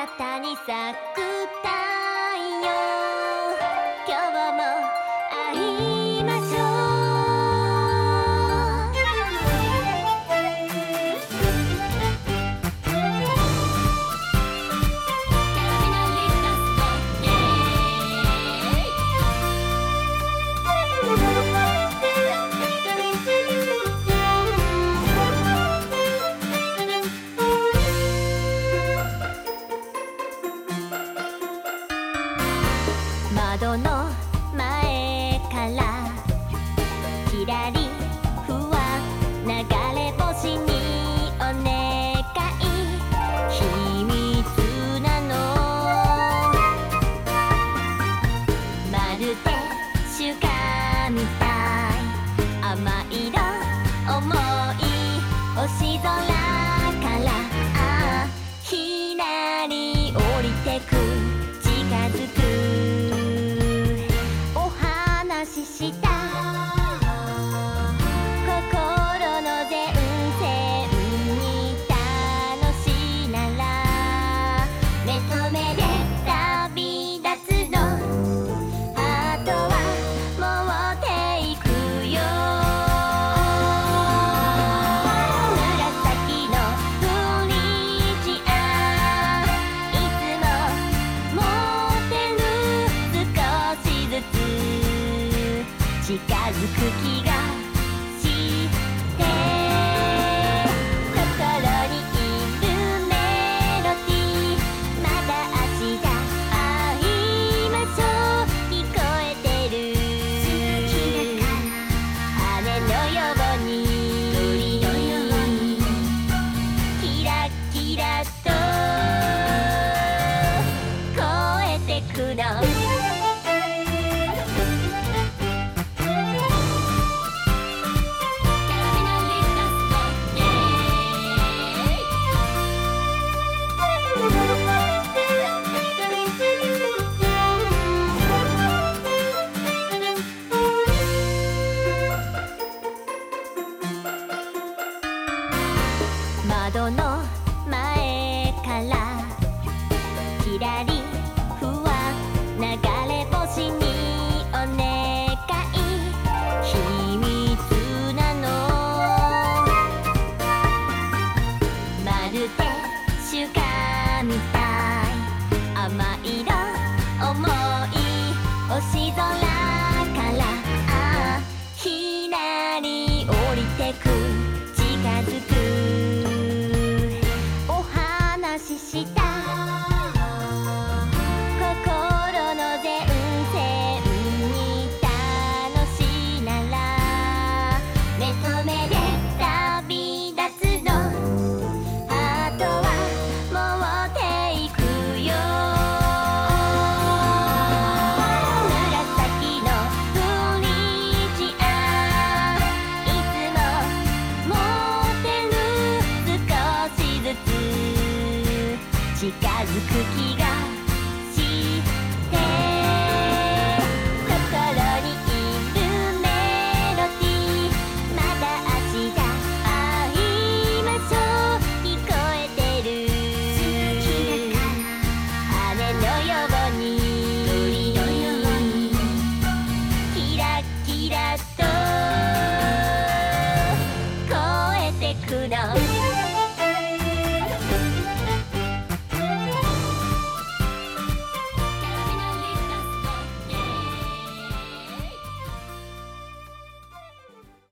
なたに咲く太陽、今日も会いましょう。窓の前からきらりふわ流れ星にお願い、秘密なの、まるでシュガーみたい、甘い色重い星空からひらり降りてく、近づくした心の前線に楽しいなら、目と目で旅立つの、あとはもうていくよ。紫のブリッジ、いつも持ってる、少しずつ近づく気がして」「心にいるメロディー、また明日会いましょう」聞こえてる、好きだから羽のようにキラキラと越えてくの。窓の前からきらりふわ流れ星にお願い、秘密なの、まるでシュガーみたい、甘い色重い星空からひらり降りてく、近づくした心の前線に楽しいなら、目と目で旅立つの、あとはもうていくよ。紫のブリッジ、いつも持ってる、少しずつ近づく気が